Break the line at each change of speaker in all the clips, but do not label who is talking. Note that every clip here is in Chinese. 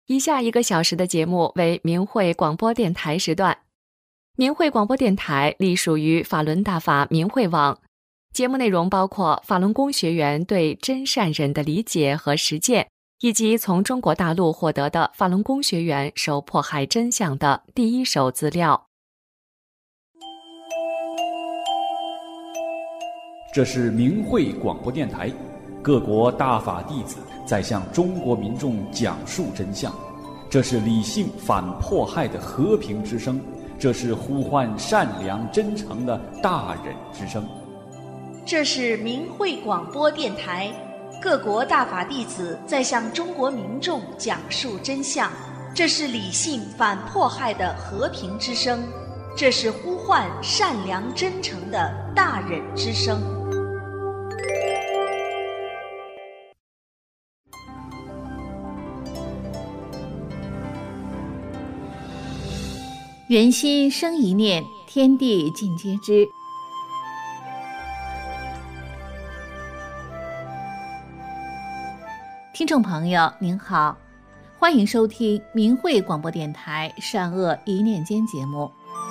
以下1个小时的节目为明慧广播电台时段。明慧广播电台隶属于法轮大法明慧网，节目内容包括法轮功学员对真善忍的理解和实践，以及从中国大陆获得的法轮功学员受迫害真相的第一手资料。
这是明慧广播电台，各国大法弟子在向中国民众讲述真相，这是理性反迫害的和平之声，这是呼唤善良真诚的大忍之声。
这是明慧广播电台，各国大法弟子在向中国民众讲述真相，这是理性反迫害的和平之声，这是呼唤善良真诚的大忍之声。
人心生一念，天地尽皆知。听众朋友您好，欢迎收听明慧广播电台善恶一念间节目。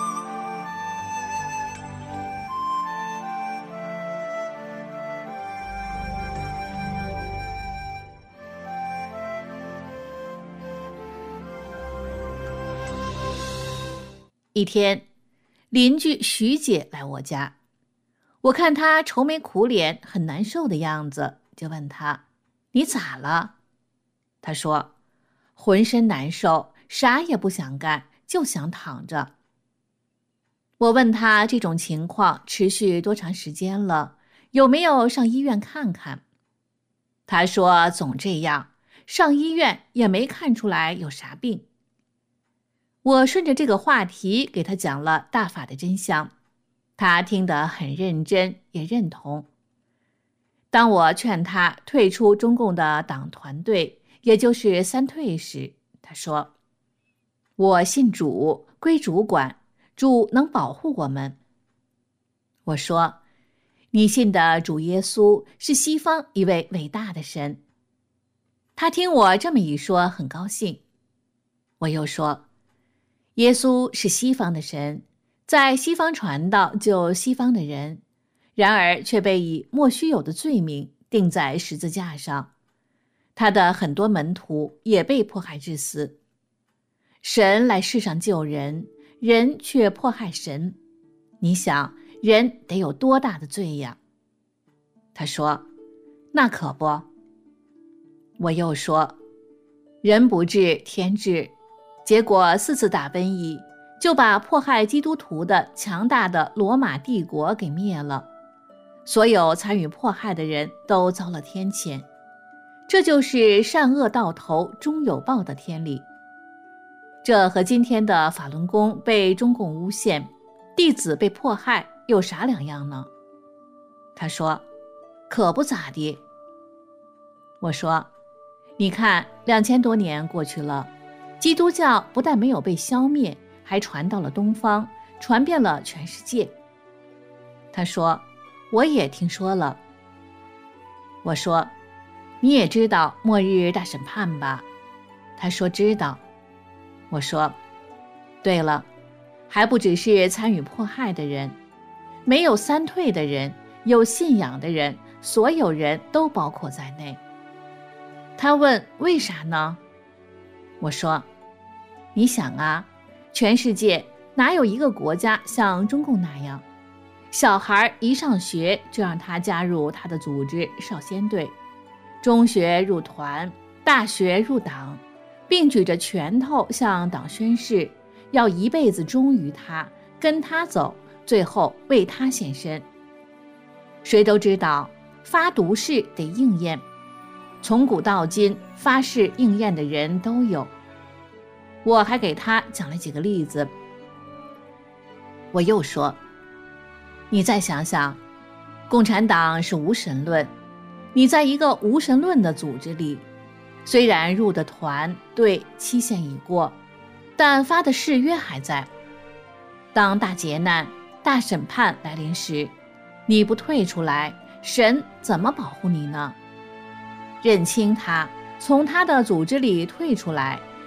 一天，邻居徐姐来我家，我看她愁眉苦脸，很难受的样子，就问她：“你咋了？”她说：“浑身难受，啥也不想干，就想躺着。”我问她这种情况持续多长时间了，有没有上医院看看？她说总这样，上医院也没看出来有啥病。我顺着这个话题给他讲了大法的真相，他听得很认真，也认同。当我劝他退出中共的党团队，也就是三退时，他说：“我信主，归主管，主能保护我们。”我说：“你信的主耶稣是西方一位伟大的神。”他听我这么一说，很高兴。我又说：“耶稣是西方的神，在西方传道救西方的人，然而却被以莫须有的罪名钉在十字架上。他的很多门徒也被迫害致死。神来世上救人，人却迫害神，你想人得有多大的罪呀？”他说：“那可不。”我又说：“人不治天治。”结果4次大瘟疫就把迫害基督徒的强大的罗马帝国给灭了，所有参与迫害的人都遭了天谴，这就是善恶到头终有报的天理。这和今天的法轮功被中共诬陷，弟子被迫害有啥两样呢？他说：“可不咋地。”我说：“你看2000多年过去了，基督教不但没有被消灭，还传到了东方，传遍了全世界。”他说：“我也听说了。”我说：“你也知道末日大审判吧？”他说：“知道。”我说：“对了，还不只是参与迫害的人，没有三退的人，有信仰的人，所有人都包括在内。”他问：“为啥呢？”我说：“你想啊，全世界哪有一个国家像中共那样，小孩一上学就让他加入他的组织少先队，中学入团，大学入党，并举着拳头向党宣誓，要一辈子忠于他，跟他走，最后为他献身。谁都知道，发毒誓得应验，从古到今发誓应验的人都有。”我还给他讲了几个例子。我又说：“你再想想，共产党是无神论，你在一个无神论的组织里，虽然入的团队期限已过，但发的誓约还在。当大劫难、大审判来临时，你不退出来，神怎么保护你呢？认清他，从他的组织里退出来，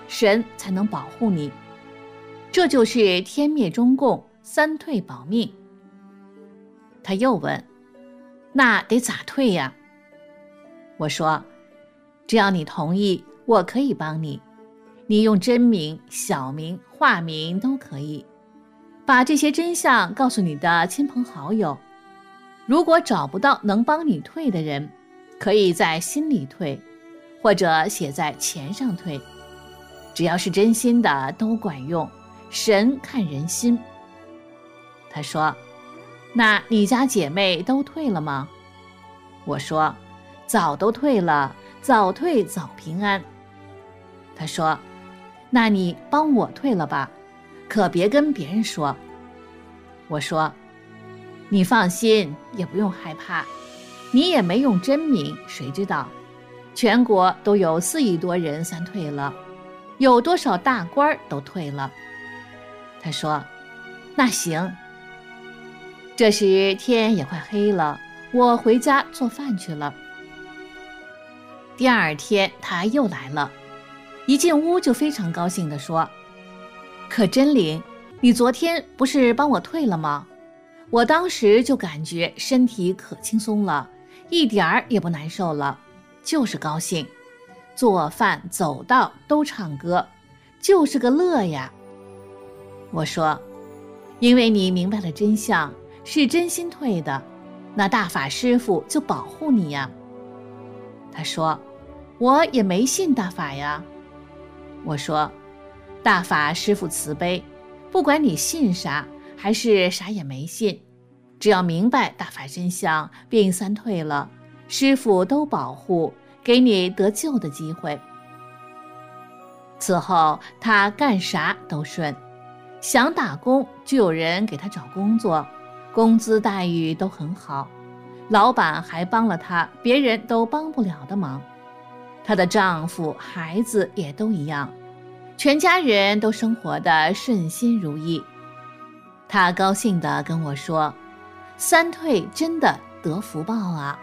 神才能保护你。这就是天灭中共，三退保命。他又问，那得咋退呀？我说，只要你同意，我可以帮你。你用真名、小名、化名都可以，把这些真相告诉你的亲朋好友。如果找不到能帮你退的人，可以在心里退，或者写在钱上退，只要是真心的都管用，神看人心。他说，那你家姐妹都退了吗？我说，早都退了，早退早平安。他说，那你帮我退了吧，可别跟别人说。我说，你放心，也不用害怕，你也没用真名，谁知道？全国都有4亿多人三退了，有多少大官都退了。他说，那行。这时天也快黑了，我回家做饭去了。第二天他又来了，一进屋就非常高兴地说，可真灵，你昨天不是帮我退了吗？我当时就感觉身体可轻松了，一点儿也不难受了，就是高兴，做饭走道都唱歌，就是个乐呀。我说，因为你明白了真相，是真心退的，那大法师父就保护你呀。他说，我也没信大法呀。我说，大法师父慈悲，不管你信啥还是啥也没信，只要明白大法真相并三退了，师父都保护，给你得救的机会。此后他干啥都顺，想打工就有人给他找工作，工资待遇都很好，老板还帮了他别人都帮不了的忙。她的丈夫孩子也都一样，全家人都生活得顺心如意。她高兴地跟我说，三退真的得福报啊。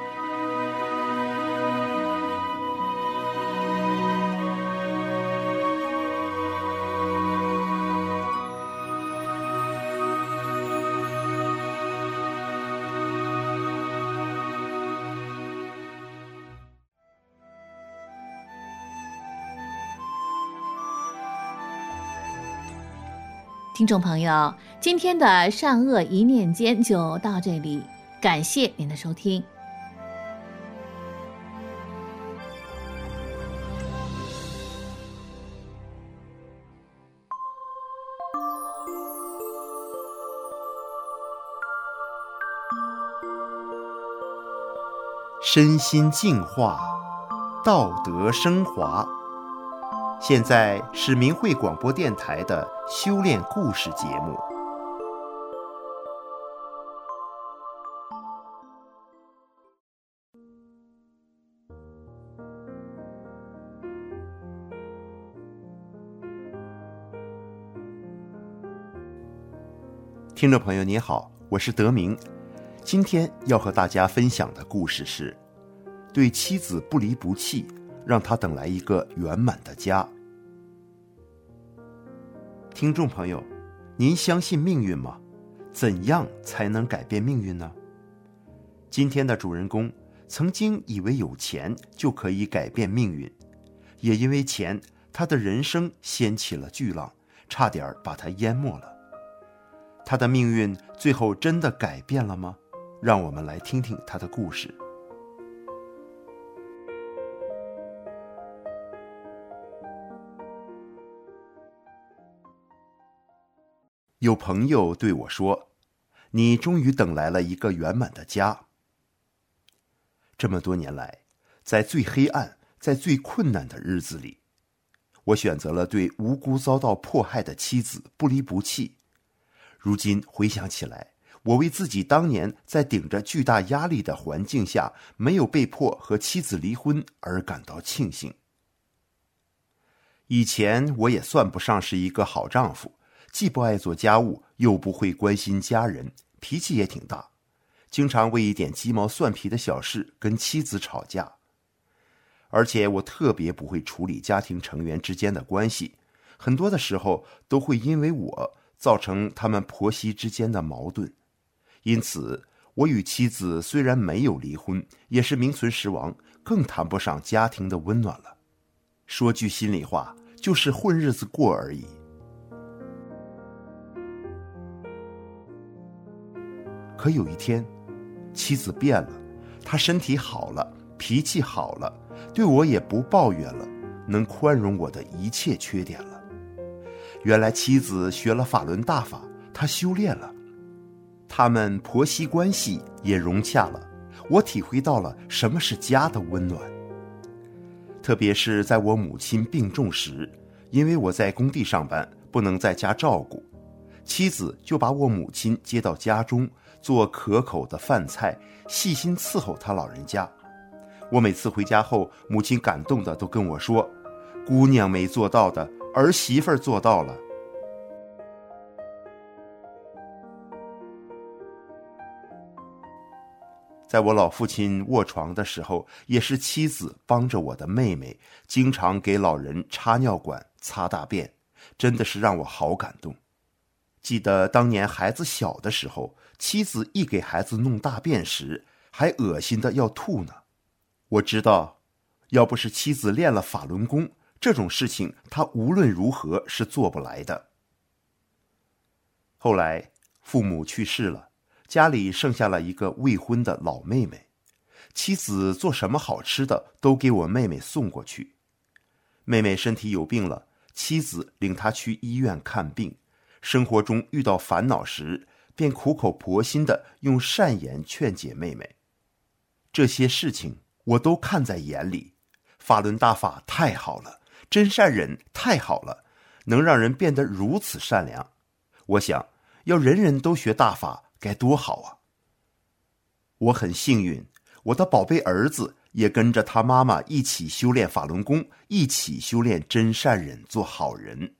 听众朋友，今天的善恶一念间就到这里，感谢您的收听。
身心净化，道德升华。现在是明慧广播电台的修炼故事节目。听众朋友你好，我是德明。今天要和大家分享的故事是对妻子不离不弃，让他等来一个圆满的家。听众朋友，您相信命运吗？怎样才能改变命运呢？今天的主人公曾经以为有钱就可以改变命运，也因为钱，他的人生掀起了巨浪，差点把他淹没了。他的命运最后真的改变了吗？让我们来听听他的故事。有朋友对我说，你终于等来了一个圆满的家。这么多年来，在最黑暗，在最困难的日子里，我选择了对无辜遭到迫害的妻子不离不弃。如今回想起来，我为自己当年在顶着巨大压力的环境下没有被迫和妻子离婚而感到庆幸。以前我也算不上是一个好丈夫，既不爱做家务，又不会关心家人，脾气也挺大，经常为一点鸡毛蒜皮的小事跟妻子吵架。 而且我特别不会处理家庭成员之间的关系，很多的时候都会因为我造成他们婆媳之间的矛盾。因此，我与妻子虽然没有离婚，也是名存实亡，更谈不上家庭的温暖了。说句心里话，就是混日子过而已。可有一天，妻子变了，她身体好了，脾气好了，对我也不抱怨了，能宽容我的一切缺点了。原来妻子学了法轮大法，她修炼了，他们婆媳关系也融洽了，我体会到了什么是家的温暖。特别是在我母亲病重时，因为我在工地上班，不能在家照顾，妻子就把我母亲接到家中，做可口的饭菜，细心伺候她老人家。我每次回家后，母亲感动的都跟我说，姑娘没做到的，儿媳妇做到了。在我老父亲卧床的时候，也是妻子帮着我的妹妹，经常给老人插尿管、擦大便，真的是让我好感动。记得当年孩子小的时候，妻子一给孩子弄大便时，还恶心的要吐呢。我知道，要不是妻子练了法轮功，这种事情她无论如何是做不来的。后来父母去世了，家里剩下了一个未婚的老妹妹，妻子做什么好吃的都给我妹妹送过去。妹妹身体有病了，妻子领她去医院看病，生活中遇到烦恼时，便苦口婆心地用善言劝解妹妹。这些事情我都看在眼里，法轮大法太好了，真善忍太好了，能让人变得如此善良。我想，要人人都学大法该多好啊！我很幸运，我的宝贝儿子也跟着他妈妈一起修炼法轮功，一起修炼真善忍，做好人。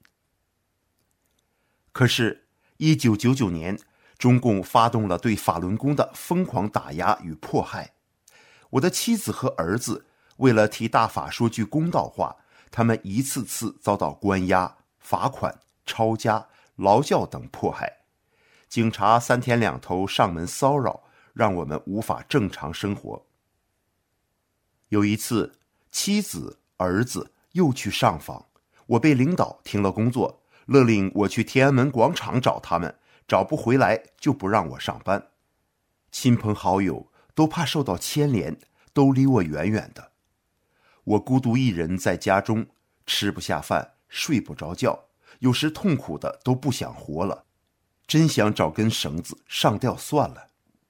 可是1999年，中共发动了对法轮功的疯狂打压与迫害。我的妻子和儿子为了替大法说句公道话，他们一次次遭到关押、罚款、抄家、劳教等迫害。警察3天2头上门骚扰，让我们无法正常生活。有一次，妻子、儿子又去上访，我被领导停了工作，勒令我去天安门广场找他们，找不回来就不让我上班。亲朋好友都怕受到牵连，都离我远远的。我孤独一人在家中，吃不下饭，睡不着觉，有时痛苦的都不想活了，真想找根绳子上吊算了。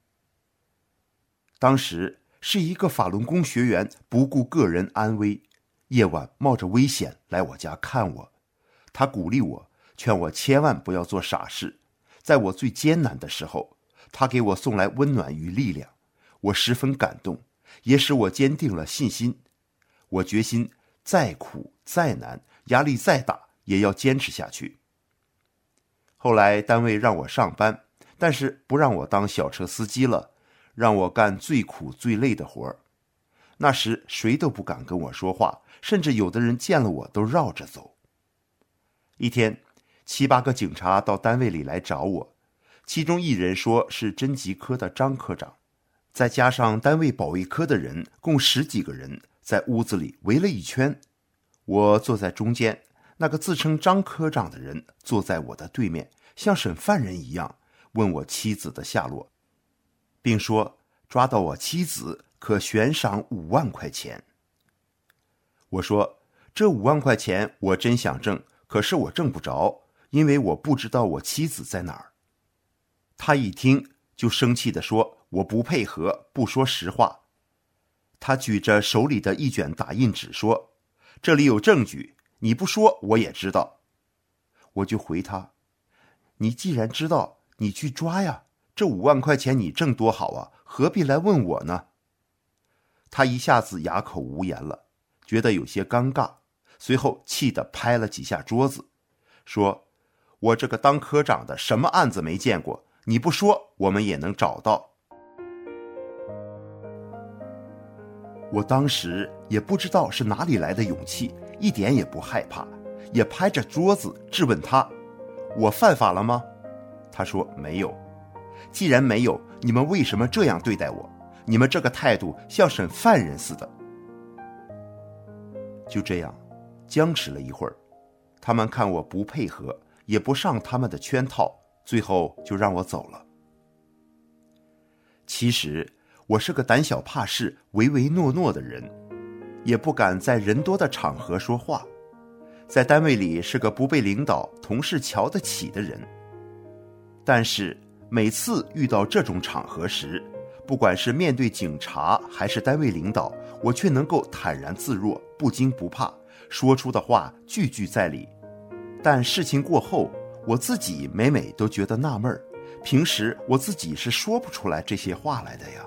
当时是一个法轮功学员不顾个人安危，夜晚冒着危险来我家看我。他鼓励我，劝我千万不要做傻事。在我最艰难的时候，他给我送来温暖与力量，我十分感动，也使我坚定了信心。我决心再苦再难，压力再大，也要坚持下去。后来单位让我上班，但是不让我当小车司机了，让我干最苦最累的活儿。那时谁都不敢跟我说话，甚至有的人见了我都绕着走。一天，7、8个警察到单位里来找我，其中一人说是侦缉科的张科长，再加上单位保卫科的人，共10几个人在屋子里围了一圈。我坐在中间，那个自称张科长的人坐在我的对面，像审犯人一样问我妻子的下落，并说抓到我妻子可悬赏5万块钱。我说这5万块钱我真想挣，可是我挣不着，因为我不知道我妻子在哪儿。他一听就生气地说我不配合，不说实话。他举着手里的一卷打印纸说，这里有证据，你不说我也知道。我就回他，你既然知道，你去抓呀，这5万块钱你挣多好啊，何必来问我呢？他一下子哑口无言了，觉得有些尴尬，随后气得拍了几下桌子，说我这个当科长的什么案子没见过，你不说我们也能找到。 我当时也不知道是哪里来的勇气，一点也不害怕，也拍着桌子质问他：我犯法了吗？他说没有。既然没有，你们为什么这样对待我？你们这个态度像审犯人似的。就这样僵持了一会儿，他们看我不配合，也不上他们的圈套，最后就让我走了。其实我是个胆小怕事、唯唯诺诺的人，也不敢在人多的场合说话，在单位里是个不被领导、同事瞧得起的人。但是每次遇到这种场合时，不管是面对警察还是单位领导，我却能够坦然自若，不惊不怕，说出的话句句在理。但事情过后，我自己每都觉得纳闷，平时我自己是说不出来这些话来的呀。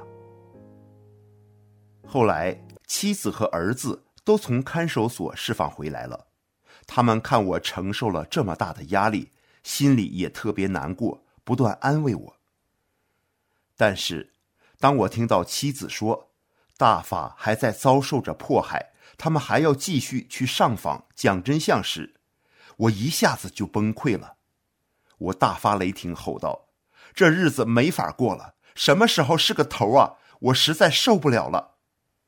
后来妻子和儿子都从看守所释放回来了，他们看我承受了这么大的压力，心里也特别难过，不断安慰我。但是当我听到妻子说大法还在遭受着迫害，他们还要继续去上访讲真相时，我一下子就崩溃了。我大发雷霆吼道：这日子没法过了，什么时候是个头啊？我实在受不了了。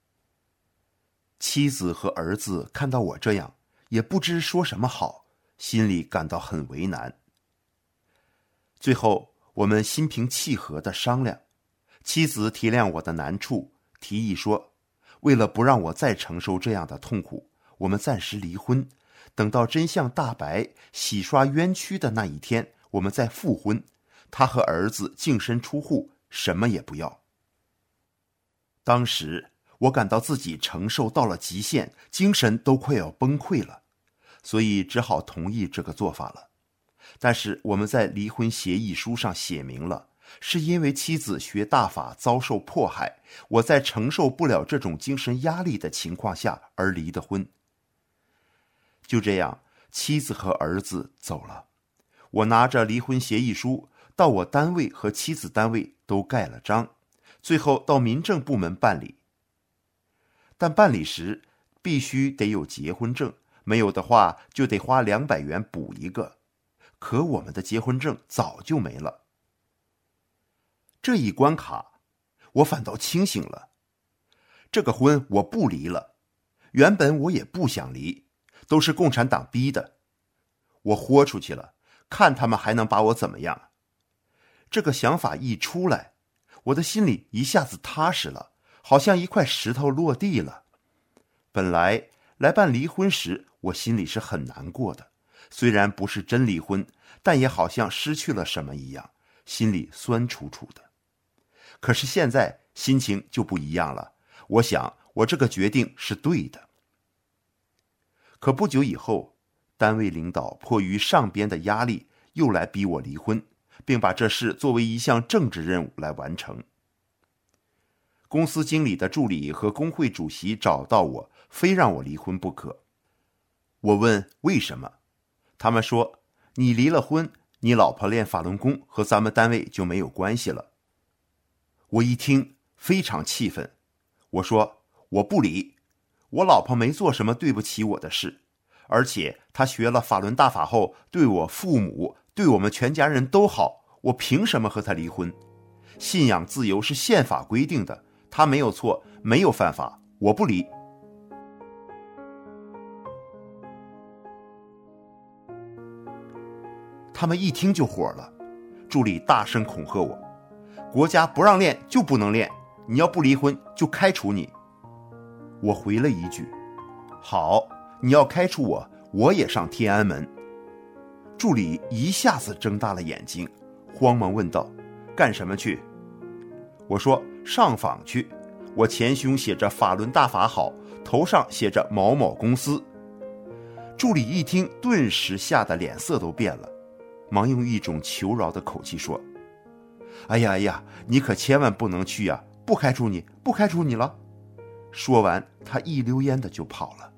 妻子和儿子看到我这样，也不知说什么好，心里感到很为难。最后我们心平气和地商量，妻子体谅我的难处，提议说，为了不让我再承受这样的痛苦，我们暂时离婚，等到真相大白，洗刷冤屈的那一天，我们再复婚，他和儿子净身出户，什么也不要。当时我感到自己承受到了极限，精神都快要崩溃了，所以只好同意这个做法了。但是我们在离婚协议书上写明了，是因为妻子学大法遭受迫害，我在承受不了这种精神压力的情况下而离的婚。就这样，妻子和儿子走了，我拿着离婚协议书到我单位和妻子单位都盖了章，最后到民政部门办理。但办理时必须得有结婚证，没有的话就得花200元补一个。可我们的结婚证早就没了。这一关卡，我反倒清醒了。这个婚我不离了，原本我也不想离，都是共产党逼的。我豁出去了，看他们还能把我怎么样。这个想法一出来，我的心里一下子踏实了，好像一块石头落地了。本来来办离婚时，我心里是很难过的，虽然不是真离婚，但也好像失去了什么一样，心里酸楚楚的。可是现在心情就不一样了，我想我这个决定是对的。可不久以后，单位领导迫于上边的压力，又来逼我离婚，并把这事作为一项政治任务来完成。公司经理的助理和工会主席找到我，非让我离婚不可。我问为什么，他们说，你离了婚，你老婆练法轮功和咱们单位就没有关系了。我一听非常气愤，我说我不离，我老婆没做什么对不起我的事，而且她学了法轮大法后，对我父母，对我们全家人都好，我凭什么和她离婚？信仰自由是宪法规定的，她没有错，没有犯法，我不离。他们一听就火了，助理大声恐吓我，国家不让练就不能练，你要不离婚就开除你。我回了一句，好，你要开除我，我也上天安门。助理一下子睁大了眼睛，慌忙问道，干什么去？我说上访去，我前胸写着法轮大法好，头上写着某某公司。助理一听，顿时吓得脸色都变了，忙用一种求饶的口气说，哎呀，你可千万不能去呀，不开除你了。说完，他一溜烟的就跑了。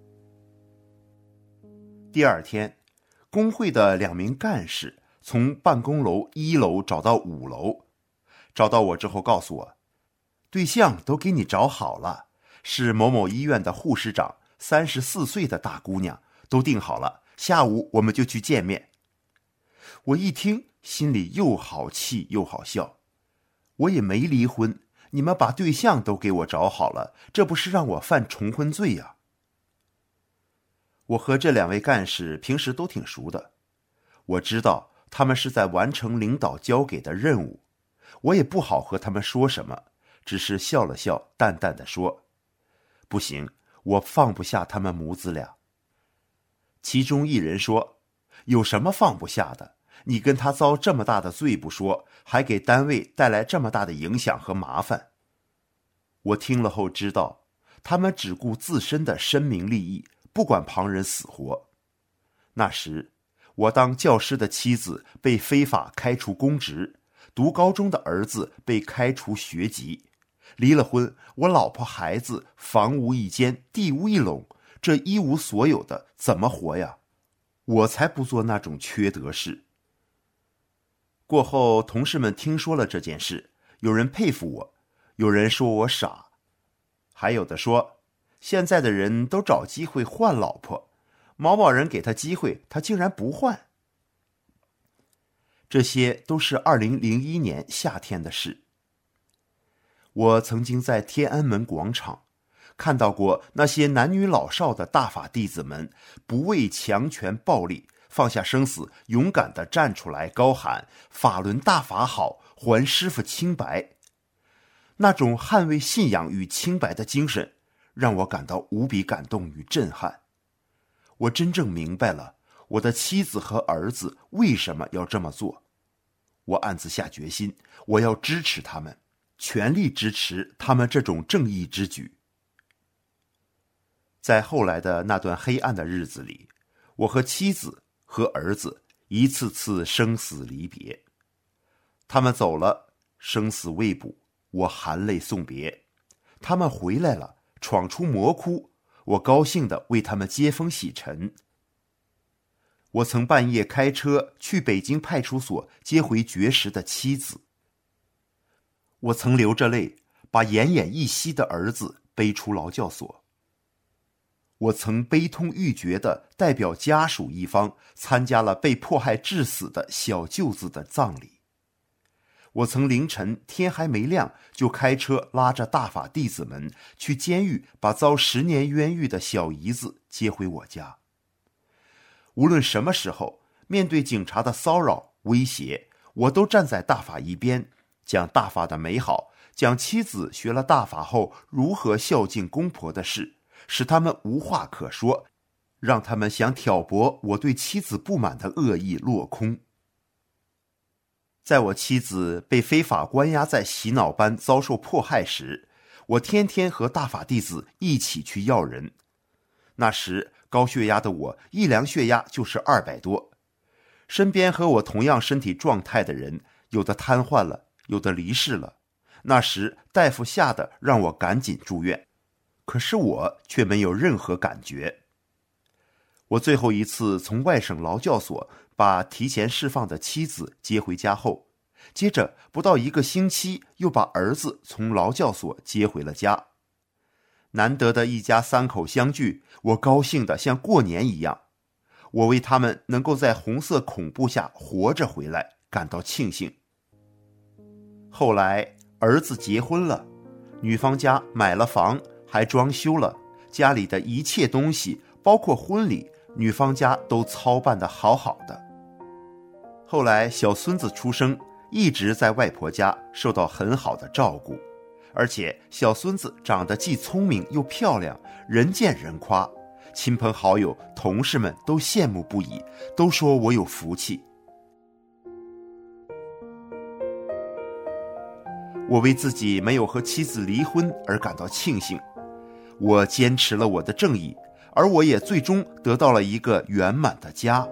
第二天，工会的2名干事从办公楼1楼找到5楼，找到我之后告诉我，对象都给你找好了， 是某某医院的护士长，34岁的大姑娘，都定好了，下午我们就去见面。我一听，心里又好气又好笑。我也没离婚，你们把对象都给我找好了，这不是让我犯重婚罪呀？我和这2位干事平时都挺熟的，我知道他们是在完成领导交给的任务，我也不好和他们说什么，只是笑了笑，淡淡的说：不行，我放不下他们母子俩。其中一人说：有什么放不下的？你跟他遭这么大的罪不说，还给单位带来这么大的影响和麻烦。我听了后知道，他们只顾自身的声名利益，不管旁人死活。那时我当教师的妻子被非法开除公职，读高中的儿子被开除学籍，离了婚，我老婆孩子房无一间，地无一垄，这一无所有的怎么活呀？我才不做那种缺德事。过后同事们听说了这件事，有人佩服我，有人说我傻，还有的说现在的人都找机会换老婆，某某人给他机会，他竟然不换。这些都是2001年夏天的事。我曾经在天安门广场看到过那些男女老少的大法弟子们不畏强权暴力，放下生死，勇敢地站出来高喊法轮大法好，还师父清白。那种捍卫信仰与清白的精神让我感到无比感动与震撼。我真正明白了我的妻子和儿子为什么要这么做。我暗自下决心，我要支持他们，全力支持他们这种正义之举。在后来的那段黑暗的日子里，我和妻子和儿子一次次生死离别。他们走了，生死未卜，我含泪送别。他们回来了，闯出魔窟，我高兴地为他们接风洗尘。我曾半夜开车去北京派出所接回绝食的妻子。我曾流着泪把奄奄一息的儿子背出劳教所。我曾悲痛欲绝地代表家属一方参加了被迫害致死的小舅子的葬礼。我曾凌晨天还没亮就开车拉着大法弟子们去监狱，把遭10年冤狱的小姨子接回我家。无论什么时候，面对警察的骚扰威胁，我都站在大法一边，讲大法的美好，讲妻子学了大法后如何孝敬公婆的事，使他们无话可说，让他们想挑拨我对妻子不满的恶意落空。在我妻子被非法关押在洗脑班遭受迫害时，我天天和大法弟子一起去要人。那时高血压的我一量血压就是200多，身边和我同样身体状态的人，有的瘫痪了，有的离世了。那时大夫吓得让我赶紧住院，可是我却没有任何感觉。我最后一次从外省劳教所把提前释放的妻子接回家后，接着不到1个星期又把儿子从劳教所接回了家。难得的一家3口相聚，我高兴得像过年一样。我为他们能够在红色恐怖下活着回来感到庆幸。后来儿子结婚了，女方家买了房，还装修了，家里的一切东西包括婚礼，女方家都操办得好好的。后来小孙子出生，一直在外婆家受到很好的照顾，而且小孙子长得既聪明又漂亮，人见人夸，亲朋好友同事们都羡慕不已，都说我有福气。我为自己没有和妻子离婚而感到庆幸，我坚持了我的正义，而我也最终得到了一个圆满的家。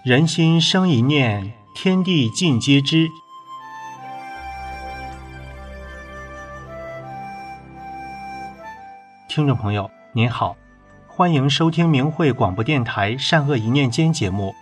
人心生一念，天地尽皆知。听众朋友您好，欢迎收听明慧广播电台善恶一念间节目。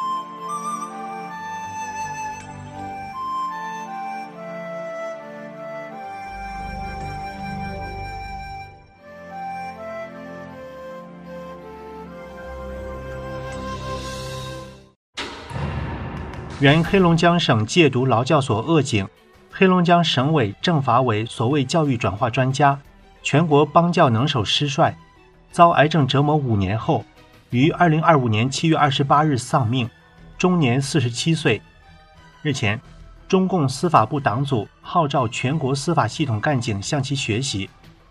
原黑龙江省戒毒劳教所恶警，黑龙江省委政法委所谓教育转化专家，全国邦教能手师帅，遭癌症折磨5年后，于2025年7月28日丧命，终年47岁。日前，中共司法部党组号召全国司法系统干警向其学习。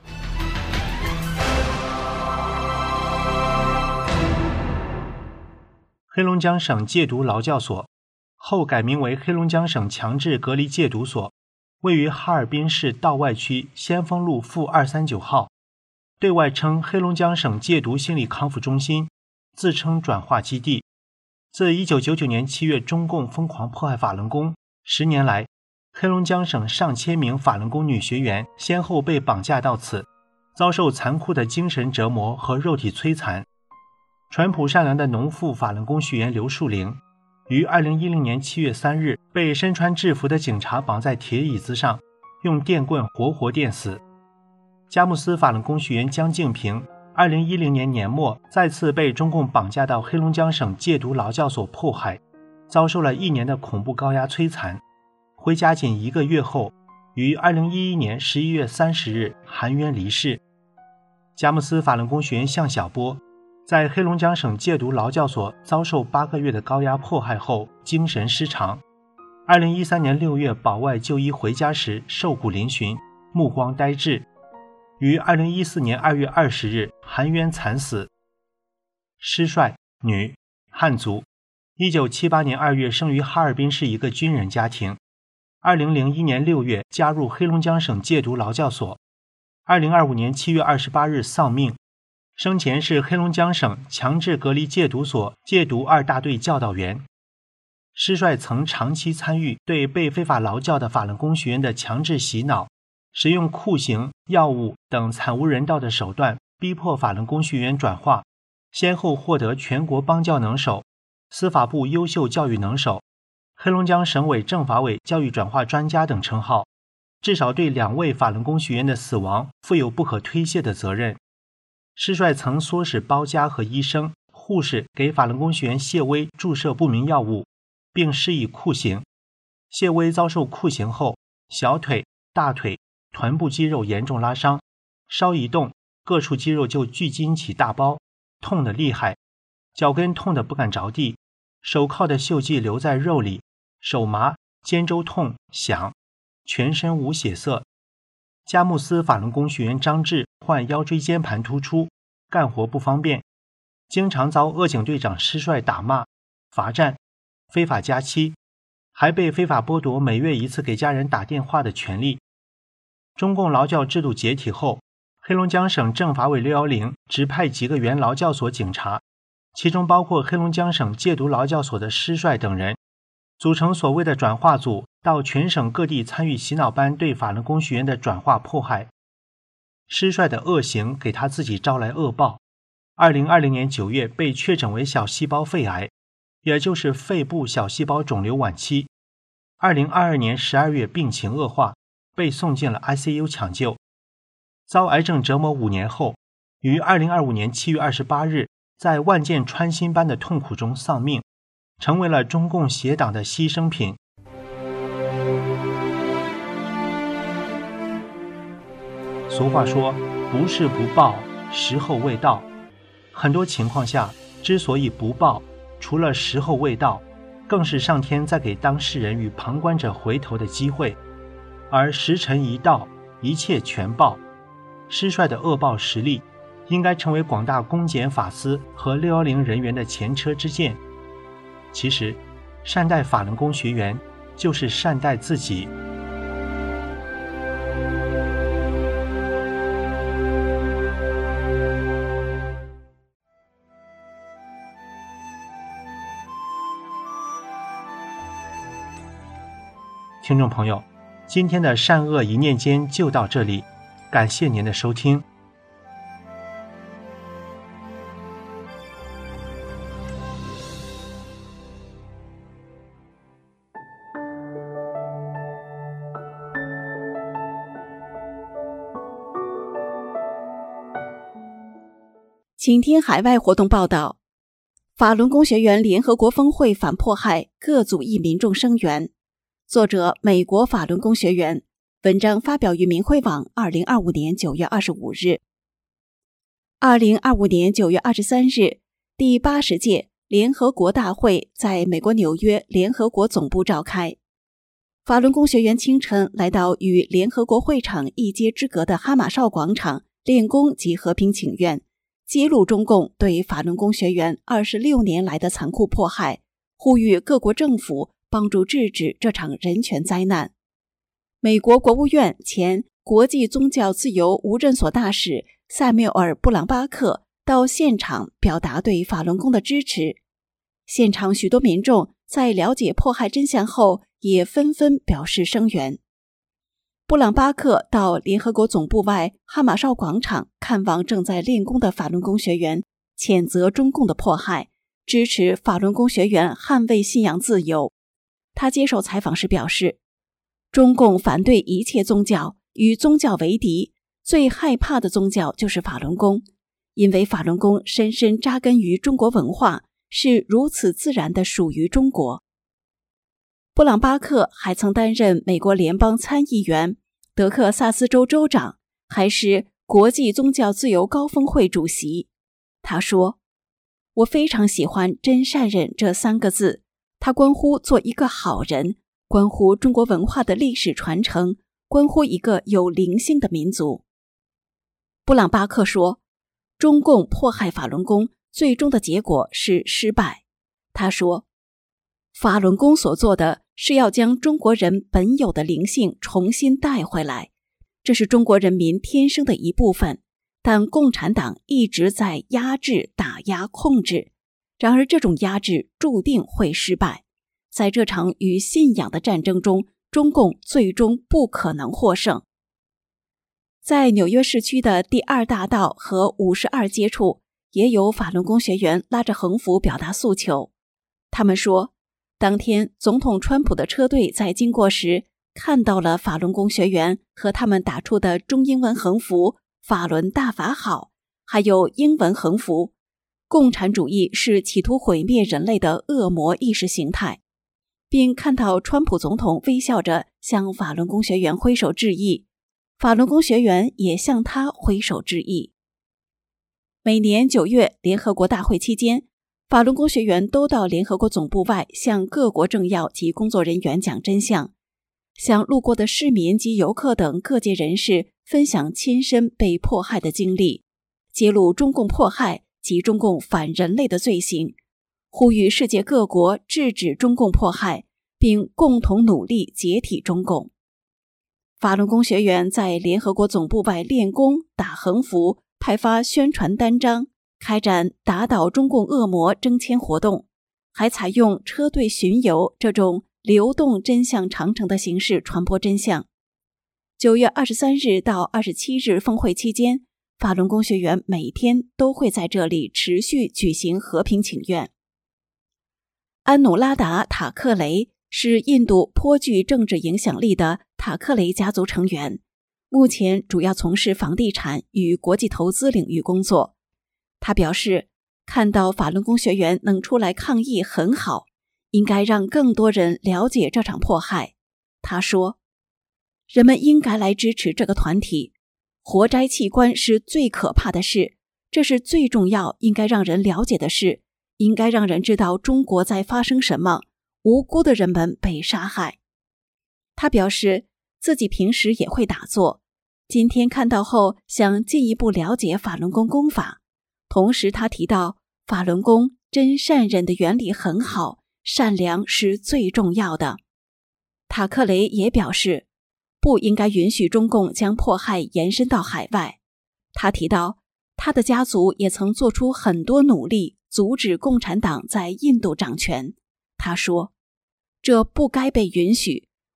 黑龙江省戒毒劳教所后改名为黑龙江省强制隔离戒毒所，位于哈尔滨市道外区先锋路负239号，对外称黑龙江省戒毒心理康复中心，自称转化基地。自1999年7月中共疯狂迫害法轮功，10年来，黑龙江省上千名法轮功女学员先后被绑架到此，遭受残酷的精神折磨和肉体摧残。淳朴善良的农妇法轮功学员刘树玲，于2010年7月3日被身穿制服的警察绑在铁椅子上，用电棍活活电死。佳木斯法轮功学员江静平2010年年末再次被中共绑架到黑龙江省戒毒劳教所迫害，遭受了1年的恐怖高压摧残。回家仅1个月后，于2011年11月30日含冤离世。佳木斯法轮功学员向小波在黑龙江省戒毒劳教所遭受8个月的高压迫害后精神失常，2013年6月保外就医回家时瘦骨嶙峋，目光呆滞，于2014年2月20日含冤惨死。师帅，女，汉族，1978年2月生于哈尔滨市一个军人家庭，2001年6月加入黑龙江省戒毒劳教所，2025年7月28日丧命。生前是黑龙江省强制隔离戒毒所戒毒2大队教导员。师帅曾长期参与对被非法劳教的法轮功学员的强制洗脑，使用酷刑、药物等惨无人道的手段逼迫法轮功学员转化，先后获得全国邦教能手、司法部优秀教育能手、黑龙江省委政法委教育转化专家等称号，至少对2位法轮功学员的死亡负有不可推卸的责任。师帅曾唆使包家和医生、护士给法轮功学员谢薇注射不明药物，并施以酷刑。谢薇遭受酷刑后，小腿、大腿、臀部肌肉严重拉伤，稍一动，各处肌肉就聚筋起大包，痛得厉害，脚跟痛得不敢着地，手铐的锈迹留在肉里，手麻，肩周痛响，全身无血色。佳木斯法轮功学员张志患腰椎间盘突出，干活不方便，经常遭恶警队长师帅打骂、罚站、非法加期，还被非法剥夺每月1次给家人打电话的权利。中共劳教制度解体后，黑龙江省政法委610指派几个原劳教所警察，其中包括黑龙江省戒毒劳教所的师帅等人，组成所谓的转化组，到全省各地参与洗脑班对法轮功学员的转化迫害。师帅的恶行给他自己招来恶报，2020年9月被确诊为小细胞肺癌，也就是肺部小细胞肿瘤晚期。2022年12月病情恶化，被送进了 ICU 抢救。遭癌症折磨5年后，于2025年7月28日在万箭穿心般的痛苦中丧命，成为了中共邪党的牺牲品。俗话说，不是不报，时候未到。很多情况下，之所以不报，除了时候未到，更是上天在给当事人与旁观者回头的机会。而时辰一到，一切全报。师帅的恶报实力，应该成为广大公检法司和610人员的前车之鉴。其实，善待法轮功学员，就是善待自己。 听众朋友，今天的善恶一念间就到这里，感谢您的收听。
请听海外活动报道：法轮功学员联合国峰会反迫害，各族裔民众声援。作者：美国法轮功学员。文章发表于明慧网2025年9月25日。2025年9月23日，第80届联合国大会在美国纽约联合国总部召开。法轮功学员清晨来到与联合国会场一街之隔的哈马绍广场练功及和平请愿，揭露中共对法轮功学员26年来的残酷迫害，呼吁各国政府帮助制止这场人权灾难。美国国务院前国际宗教自由无任所大使塞缪尔·布朗巴克到现场表达对法轮功的支持。现场许多民众在了解迫害真相后也纷纷表示声援。布朗巴克到联合国总部外哈马绍广场看望正在练功的法轮功学员，谴责中共的迫害，支持法轮功学员捍卫信仰自由。他接受采访时表示，中共反对一切宗教，与宗教为敌，最害怕的宗教就是法轮功，因为法轮功深深扎根于中国文化，是如此自然地属于中国。布朗巴克还曾担任美国联邦参议员、德克萨斯州州长，还是国际宗教自由高峰会主席。他说，我非常喜欢真善忍这3个字，它关乎做一个好人，关乎中国文化的历史传承，关乎一个有灵性的民族。布朗巴克说，中共迫害法轮功最终的结果是失败。他说，法轮功所做的是要将中国人本有的灵性重新带回来，这是中国人民天生的一部分，但共产党一直在压制、打压、控制，然而这种压制注定会失败。在这场与信仰的战争中，中共最终不可能获胜。在纽约市区的第2大道和52街处，也有法轮功学员拉着横幅表达诉求。他们说，当天总统川普的车队在经过时，看到了法轮功学员和他们打出的中英文横幅“法轮大法好”，还有英文横幅“共产主义是企图毁灭人类的恶魔意识形态”，并看到川普总统微笑着向法轮功学员挥手致意，法轮功学员也向他挥手致意。每年9月联合国大会期间，法轮功学员都到联合国总部外向各国政要及工作人员讲真相，向路过的市民及游客等各界人士分享亲身被迫害的经历，揭露中共迫害及中共反人类的罪行，呼吁世界各国制止中共迫害，并共同努力解体中共。法轮功学员在联合国总部外练功、打横幅、派发宣传单张，开展打倒中共恶魔征签活动，还采用车队巡游这种流动真相长城的形式传播真相。9月23日到27日峰会期间，法轮功学员每天都会在这里持续举行和平请愿。安努拉达·塔克雷是印度颇具政治影响力的塔克雷家族成员，目前主要从事房地产与国际投资领域工作。他表示，看到法轮功学员能出来抗议很好，应该让更多人了解这场迫害。他说，人们应该来支持这个团体，活摘器官是最可怕的事，这是最重要应该让人了解的事，应该让人知道中国在发生什么，无辜的人们被杀害。他表示，自己平时也会打坐，今天看到后想进一步了解法轮功功法。同时他提到，法轮功真善忍的原理很好，善良是最重要的。塔克雷也表示，不应该允许中共将迫害延伸到海外。他提到，他的家族也曾做出很多努力阻止共产党在印度掌权。他说，这不该被允许，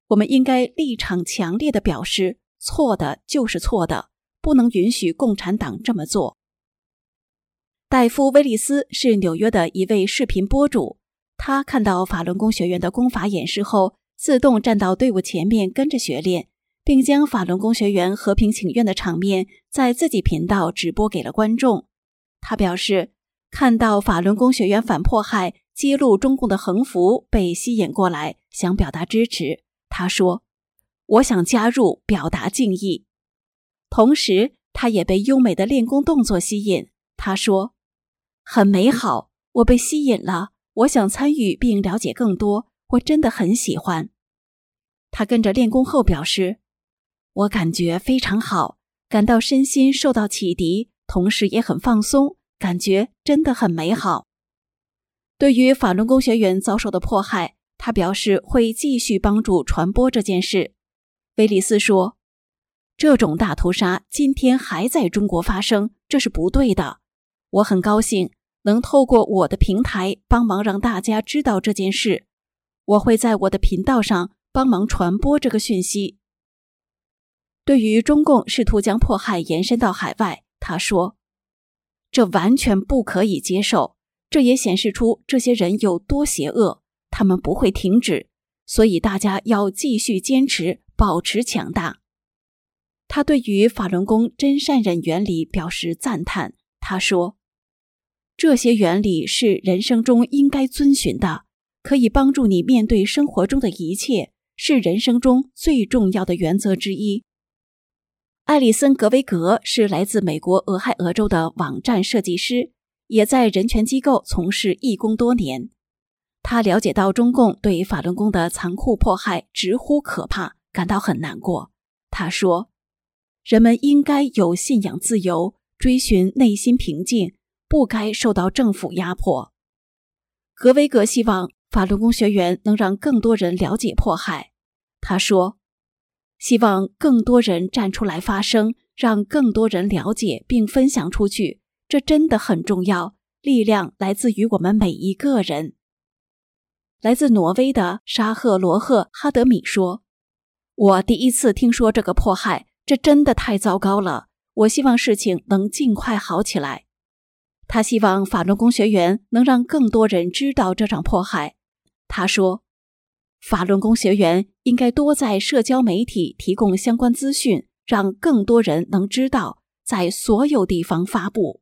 我们应该立场强烈地表示，错的就是错的，不能允许共产党这么做。戴夫·威利斯是纽约的一位视频播主，他看到法轮功学员的功法演示后，自动站到队伍前面跟着学练，并将法轮功学员和平请愿的场面在自己频道直播给了观众。他表示，看到法轮功学员反迫害、揭露中共的横幅被吸引过来，想表达支持。他说，我想加入，表达敬意。同时他也被优美的练功动作吸引。他说，很美好，我被吸引了，我想参与并了解更多，我真的很喜欢。他跟着练功后表示，我感觉非常好，感到身心受到启迪，同时也很放松，感觉真的很美好。对于法轮功学员遭受的迫害，他表示会继续帮助传播这件事。威利斯说，这种大屠杀今天还在中国发生，这是不对的。我很高兴能透过我的平台帮忙让大家知道这件事，我会在我的频道上帮忙传播这个讯息。对于中共试图将迫害延伸到海外，他说，这完全不可以接受，这也显示出这些人有多邪恶，他们不会停止，所以大家要继续坚持，保持强大。他对于法轮功真善忍原理表示赞叹，他说，这些原理是人生中应该遵循的，可以帮助你面对生活中的一切，是人生中最重要的原则之一。艾里森·格维格是来自美国俄亥俄州的网站设计师，也在人权机构从事义工多年。他了解到中共对法轮功的残酷迫害直呼可怕，感到很难过。他说，人们应该有信仰自由，追寻内心平静，不该受到政府压迫。格维格希望法轮功学员能让更多人了解迫害。他说，希望更多人站出来发声，让更多人了解并分享出去，这真的很重要，力量来自于我们每一个人。来自挪威的沙赫罗赫·哈德米说，我第一次听说这个迫害，这真的太糟糕了，我希望事情能尽快好起来。他希望法轮功学员能让更多人知道这场迫害。他说，法轮功学员应该多在社交媒体提供相关资讯，让更多人能知道，在所有地方发布。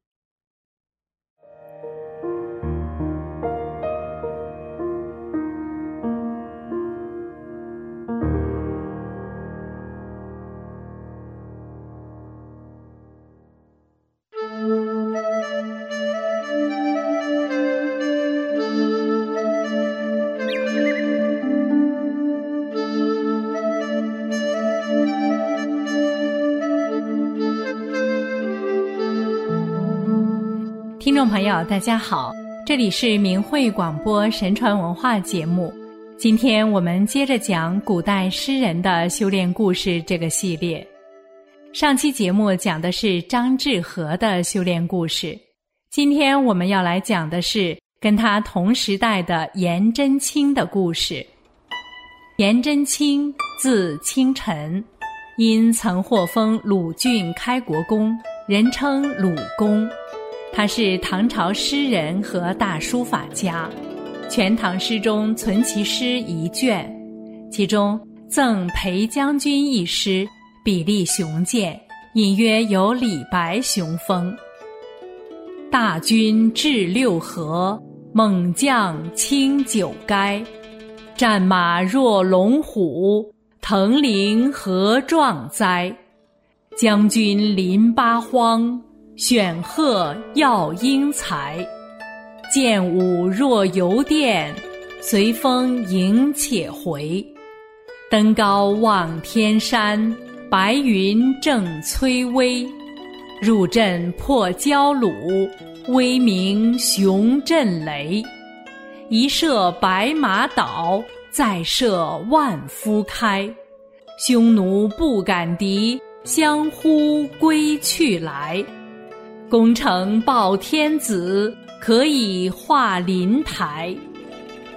听众朋友大家好，这里是明慧广播神传文化节目。今天我们接着讲古代诗人的修炼故事这个系列。上期节目讲的是张志和的修炼故事，今天我们要来讲的是跟他同时代的颜真卿的故事。颜真卿字清晨，因曾获封鲁郡开国公，人称鲁公。他是唐朝诗人和大书法家，《全唐诗》中存其诗1卷，其中赠裴将军一诗，笔力雄健，隐约有李白雄风。大军至六合，猛将轻九垓，战马若龙虎，腾羚何壮哉！将军临八荒，选鹤耀英才。剑舞若游电，随风迎且回。登高望天山，白云正崔巍。入阵破焦虏，威名雄震雷。一射白马倒，再射万夫开。匈奴不敢敌，相呼归去来。功成报天子，可以画灵台。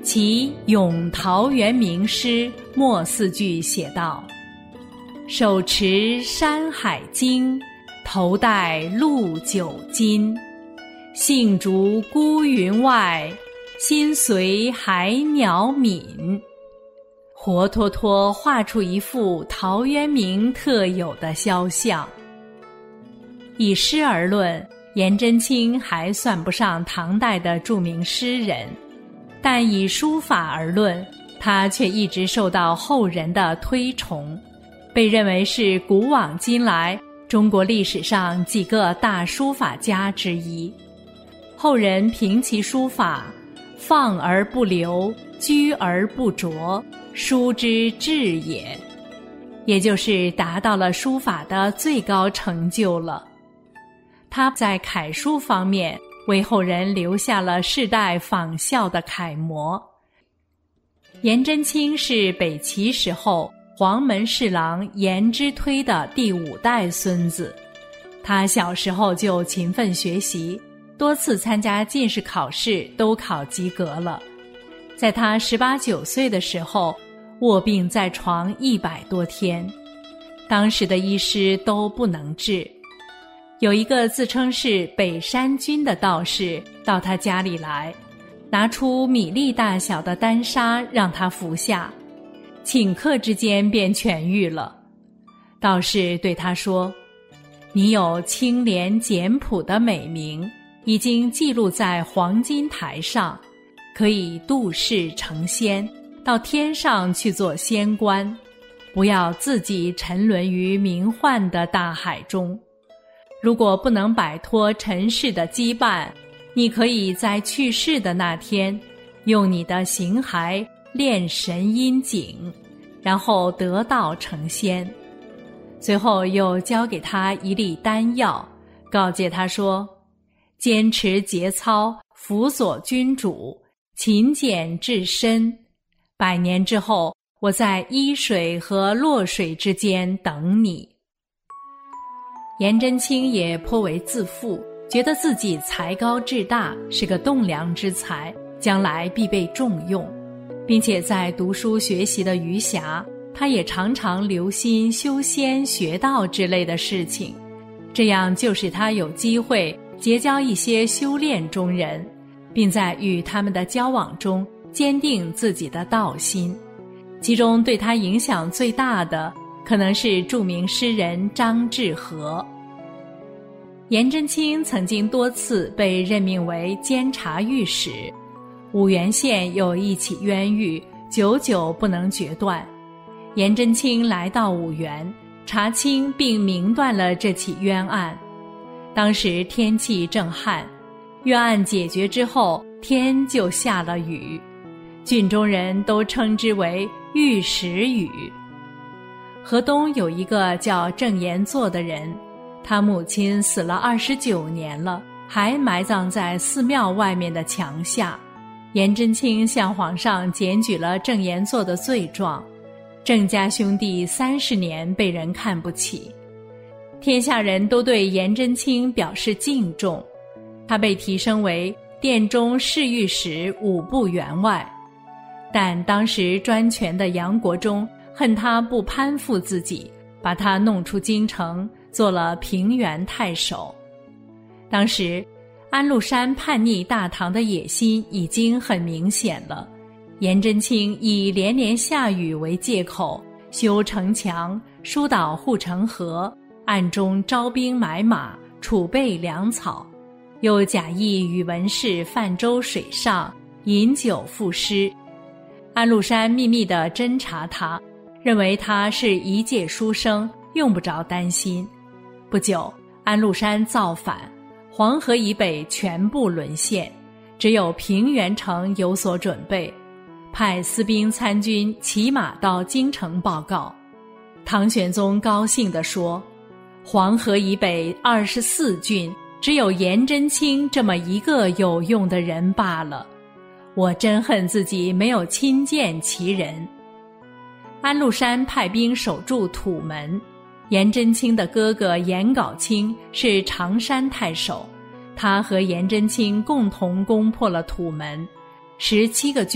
其咏陶渊明诗末4句写道：手持山海经，头戴陆九金，杏竹孤云外，心随海鸟闽。活脱脱画出一幅陶渊明特有的肖像。以诗而论，颜真卿还算不上唐代的著名诗人，但以书法而论，他却一直受到后人的推崇，被认为是古往今来中国历史上几个大书法家之一。后人评其书法，放而不流，居而不着，书之至也，也就是达到了书法的最高成就了。他在楷书方面为后人留下了世代仿效的楷模。颜真卿是北齐时候黄门侍郎颜之推的第5代孙子，他小时候就勤奋学习，多次参加进士考试都考及格了。在他18、19岁的时候，卧病在床100多天，当时的医师都不能治。有一个自称是北山君的道士到他家里来，拿出米粒大小的丹砂让他服下，顷刻之间便痊愈了。道士对他说：你有清廉简朴的美名，已经记录在黄金台上，可以度世成仙，到天上去做仙官，不要自己沉沦于名幻的大海中。如果不能摆脱尘世的羁绊，你可以在去世的那天，用你的形骸炼神阴井，然后得道成仙。随后又交给他一粒丹药，告诫他说：坚持节操，辅佐君主，勤俭至身，100年之后，我在伊水和洛水之间等你。颜真卿也颇为自负，觉得自己才高志大，是个栋梁之才，将来必被重用，并且在读书学习的余暇，他也常常留心修仙学道之类的事情，这样就使他有机会结交一些修炼中人，并在与他们的交往中坚定自己的道心。其中对他影响最大的可能是著名诗人张志和。颜真卿曾经多次被任命为监察御史，五原县有一起冤狱，久久不能决断。颜真卿来到五原，查清并明断了这起冤案。当时天气正旱，冤案解决之后，天就下了雨，郡中人都称之为御史雨。河东有一个叫郑延作的人，他母亲死了29年了，还埋葬在寺庙外面的墙下。颜真卿向皇上检举了郑延作的罪状，郑家兄弟30年被人看不起，天下人都对颜真卿表示敬重，他被提升为殿中侍御史5部员外。但当时专权的杨国忠恨他不攀附自己，把他弄出京城，做了平原太守。当时安禄山叛逆大唐的野心已经很明显了，颜真卿以连年下雨为借口，修城墙，疏导护城河，暗中招兵买马，储备粮草，又假意与文士泛舟水上，饮酒赋诗。安禄山秘密地侦察他，认为他是一介书生，用不着担心。不久，安禄山造反，黄河以北全部沦陷，只有平原城有所准备，派私兵参军骑马到京城报告。唐玄宗高兴地说：黄河以北24郡，只有颜真卿这么一个有用的人罢了，我真恨自己没有亲见其人。安禄山派兵守住土门，颜真卿的哥哥颜杲卿是常山太守，他和颜真卿共同攻破了土门，17个郡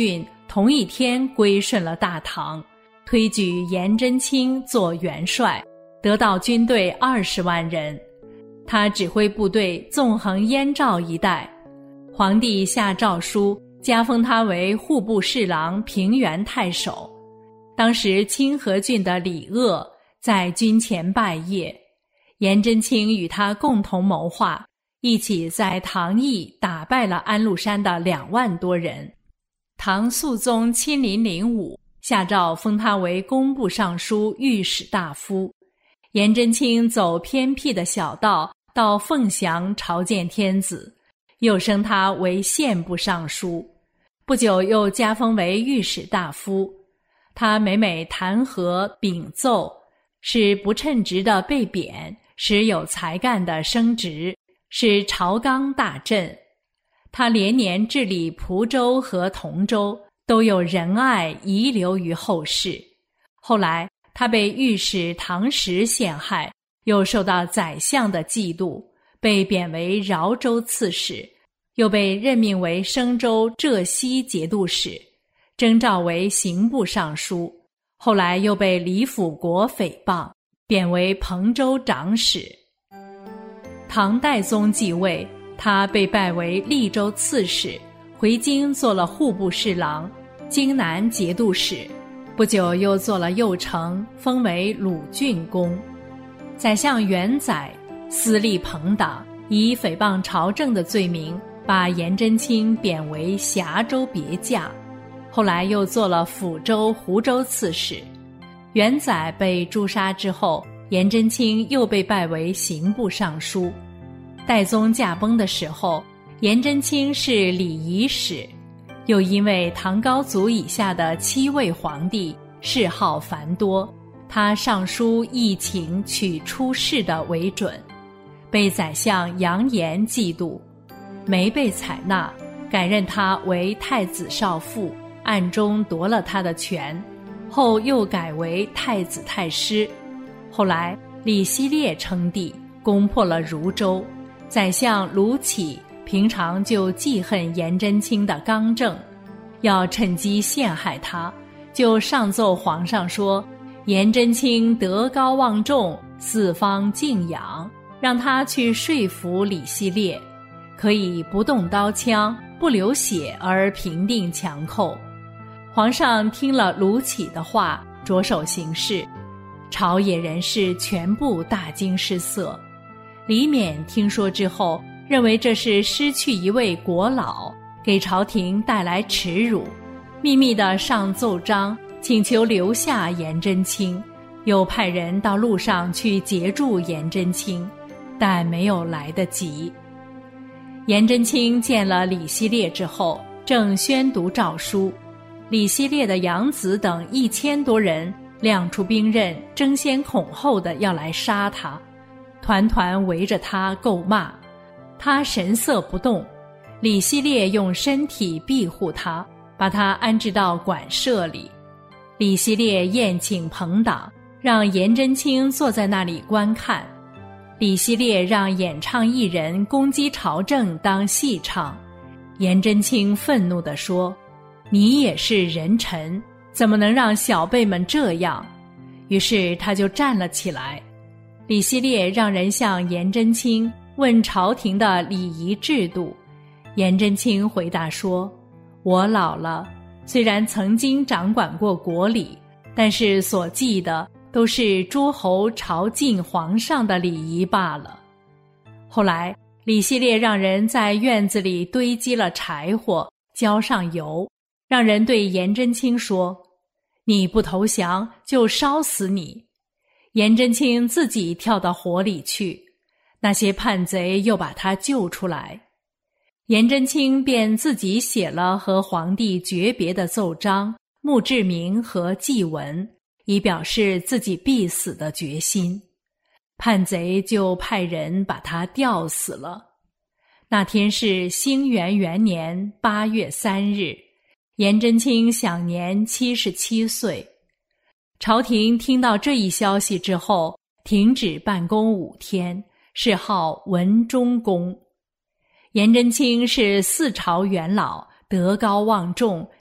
同一天归顺了大唐，推举颜真卿做元帅，得到军队20万人。他指挥部队纵横燕赵一带，皇帝下诏书加封他为户部侍郎、平原太守。当时清河郡的李鄂在军前拜谒，颜真卿与他共同谋划，一起在唐邑打败了安禄山的2万多人。唐肃宗亲临灵武，下诏封他为工部尚书、御史大夫。颜真卿走偏僻的小道到凤翔朝见天子，又升他为宪部尚书，不久又加封为御史大夫。他每每弹劾秉奏，使不称职的被贬，使有才干的升职，使朝纲大振。他连年治理蒲州和同州，都有仁爱遗留于后世。后来他被御史唐时陷害，又受到宰相的嫉妒，被贬为饶州刺史，又被任命为升州浙西节度使，征召为刑部尚书。后来又被李辅国诽谤，贬为彭州长史。唐代宗继位，他被拜为利州刺史，回京做了户部侍郎、京南节度使，不久又做了右丞，封为鲁郡公。宰相元载私立朋党，以诽谤朝政的罪名，把颜真卿贬为峡州别驾，后来又做了抚州、湖州刺史。元载被诛杀之后，颜真卿又被拜为刑部尚书。代宗驾崩的时候，颜真卿是礼仪使，又因为唐高祖以下的7位皇帝谥号繁多，他上书议请取出仕的为准，被宰相杨炎嫉妒，没被采纳，改任他为太子少傅，暗中夺了他的权，后又改为太子太师。后来李希烈称帝，攻破了汝州，宰相卢杞平常就记恨颜真卿的刚正，要趁机陷害他，就上奏皇上说，颜真卿德高望重，四方敬仰，让他去说服李希烈，可以不动刀枪，不流血而平定强寇。皇上听了卢杞的话，着手行事，朝野人士全部大惊失色。李勉听说之后，认为这是失去一位国老，给朝廷带来耻辱，秘密地上奏章，请求留下颜真卿，又派人到路上去截住颜真卿，但没有来得及。颜真卿见了李希烈之后，正宣读诏书，李希烈的养子等1000多人亮出兵刃，争先恐后的要来杀他，团团围着他够骂。他神色不动，李希烈用身体庇护他，把他安置到馆舍里。李希烈宴请朋党，让颜真卿坐在那里观看。李希烈让演唱艺人攻击朝政当戏唱。颜真卿愤怒地说，你也是人臣，怎么能让小辈们这样？于是他就站了起来。李希烈让人向颜真卿问朝廷的礼仪制度。颜真卿回答说，我老了，虽然曾经掌管过国礼，但是所记的都是诸侯朝觐皇上的礼仪罢了。后来李希烈让人在院子里堆积了柴火，浇上油，让人对颜真卿说，你不投降就烧死你。颜真卿自己跳到火里去，那些叛贼又把他救出来。颜真卿便自己写了和皇帝诀别的奏章、墓志铭和祭文，以表示自己必死的决心。叛贼就派人把他吊死了。那天是兴元元年8月3日，颜真卿享年77岁。朝廷听到这一消息之后，停止办公5天，谥号文忠公。颜真卿是4朝元老，德高望重，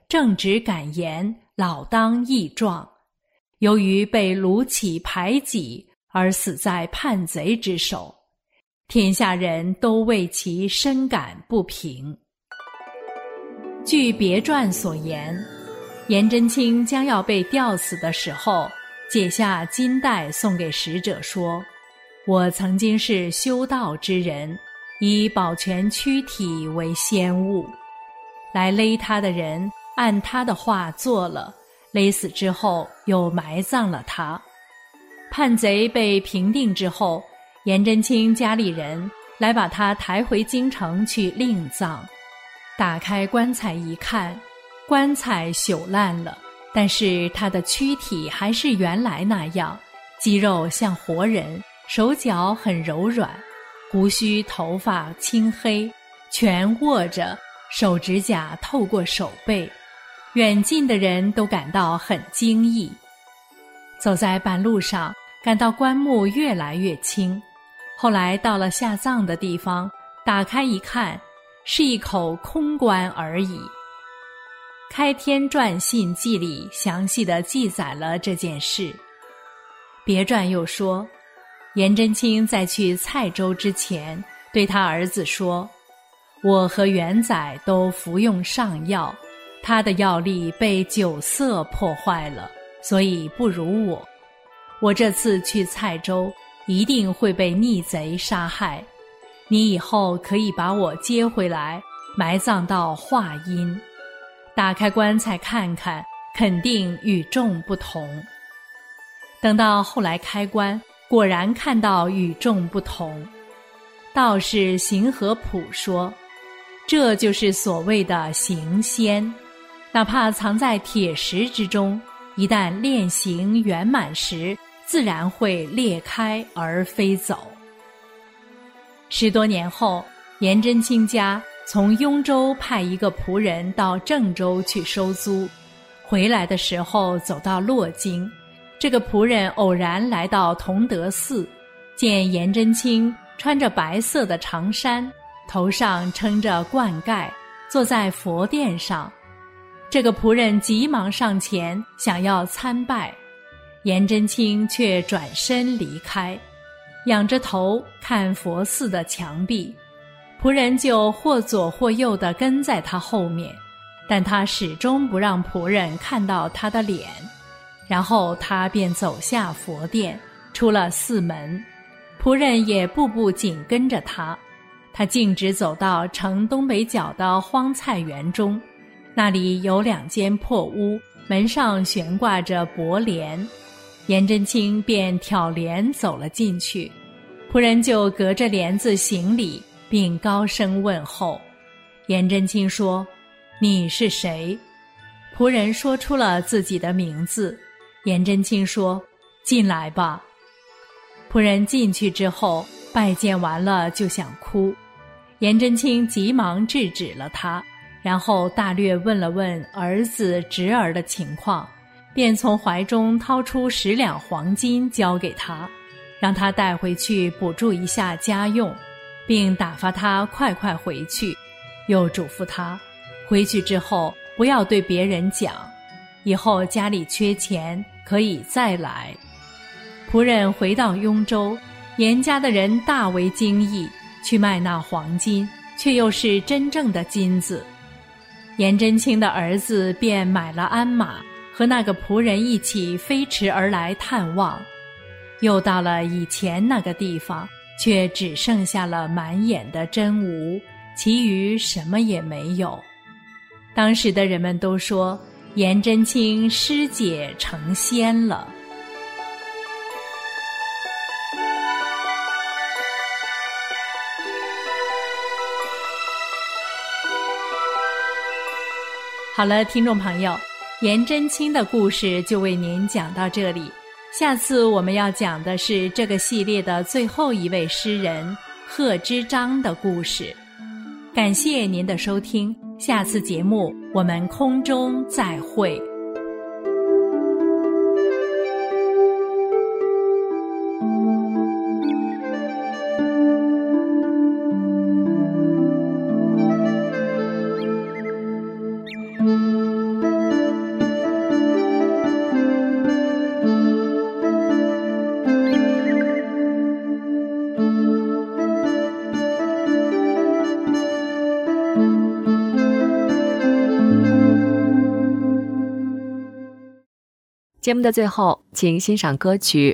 正直敢言，老当益壮。由于被卢杞排挤而死在叛贼之手，天下人都为其深感不平。据别传所言，颜真卿将要被吊死的时候，解下金带送给使者说：我曾经是修道之人，以保全躯体为先务。来勒他的人按他的话做了，勒死之后又埋葬了他。叛贼被平定之后，颜真卿家里人来把他抬回京城去另葬。打开棺材一看，棺材朽烂了，但是他的躯体还是原来那样，肌肉像活人，手脚很柔软，胡须头发青黑，全握着，手指甲透过手背，远近的人都感到很惊异。走在半路上，感到棺木越来越轻，后来到了下葬的地方，打开一看，是一口空棺而已。开天传信记里详细地记载了这件事。别传又说，颜真卿在去蔡州之前，对他儿子说：我和元载都服用上药，他的药力被酒色破坏了，所以不如我。我这次去蔡州，一定会被逆贼杀害。你以后可以把我接回来，埋葬到华阴。打开棺材看看，肯定与众不同。等到后来开棺，果然看到与众不同。道士邢和甫说，这就是所谓的行仙，哪怕藏在铁石之中，一旦炼形圆满时，自然会裂开而飞走。10多年后，颜真卿家从雍州派一个仆人到郑州去收租，回来的时候走到洛京，这个仆人偶然来到同德寺，见颜真卿穿着白色的长衫，头上撑着冠盖，坐在佛殿上。这个仆人急忙上前想要参拜，颜真卿却转身离开，仰着头看佛寺的墙壁。仆人就或左或右地跟在他后面，但他始终不让仆人看到他的脸。然后他便走下佛殿，出了寺门，仆人也步步紧跟着他。他径直走到城东北角的荒菜园中，那里有2间破屋，门上悬挂着帛帘。颜真卿便挑帘走了进去，仆人就隔着帘子行礼，并高声问候。颜真卿说：你是谁？仆人说出了自己的名字。颜真卿说：进来吧。仆人进去之后，拜见完了就想哭，颜真卿急忙制止了他，然后大略问了问儿子侄儿的情况，便从怀中掏出10两黄金交给他，让他带回去补助一下家用，并打发他快快回去，又嘱咐他回去之后不要对别人讲，以后家里缺钱可以再来。仆人回到雍州，颜家的人大为惊异，去卖那黄金，却又是真正的金子。颜真卿的儿子便买了鞍马，和那个仆人一起飞驰而来探望。又到了以前那个地方，却只剩下了满眼的真无，其余什么也没有。当时的人们都说颜真卿师姐成仙了。好了，听众朋友，颜真卿的故事就为您讲到这里。下次我们要讲的是这个系列的最后一位诗人贺知章的故事。感谢您的收听，下次节目我们空中再会。
节目的最后，请欣赏歌曲。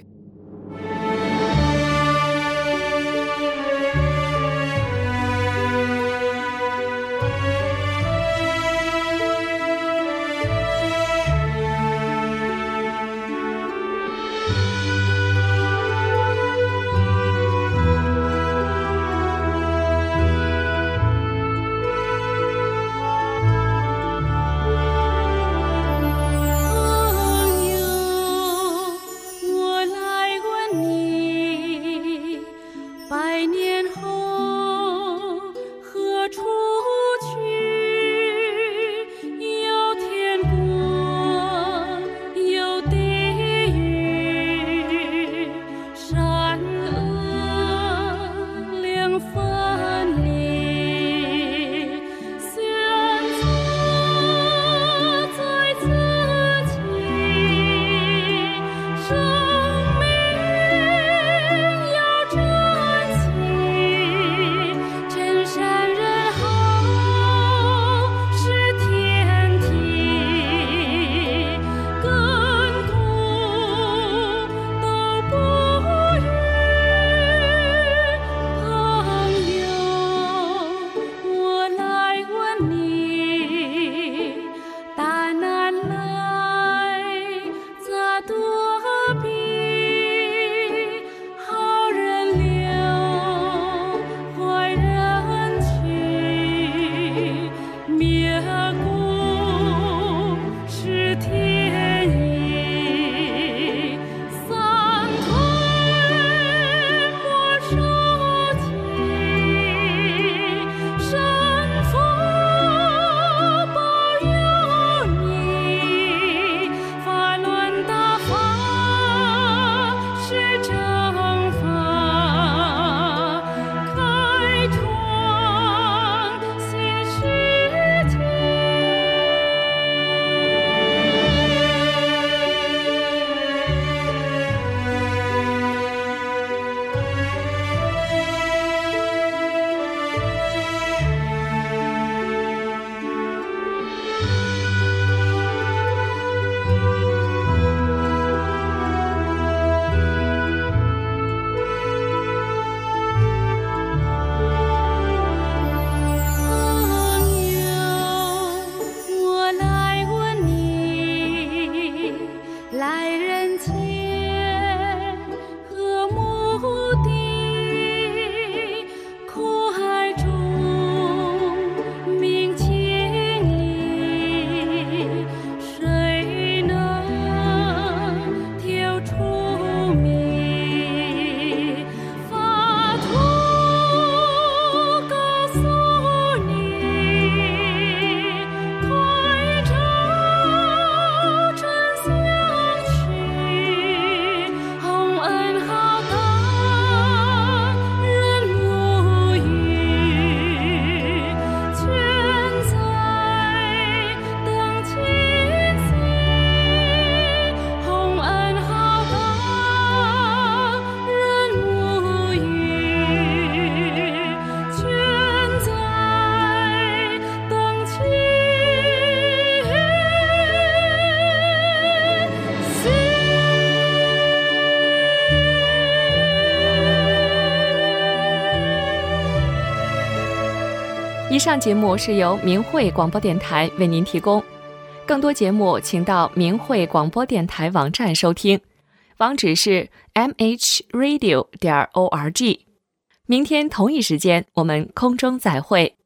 以上节目是由明慧广播电台为您提供，更多节目请到明慧广播电台网站收听，网址是 mhradio.org。明天同一时间我们空中再会。